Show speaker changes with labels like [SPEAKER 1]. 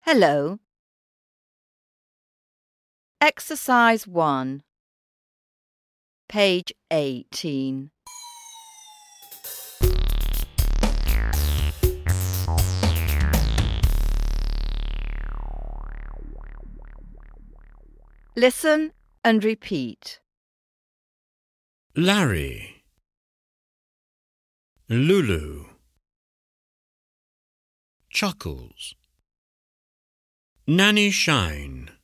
[SPEAKER 1] Hello. Exercise 1, page 18. Listen and repeat.
[SPEAKER 2] Larry, Lulu, Chuckles, Nanny Shine,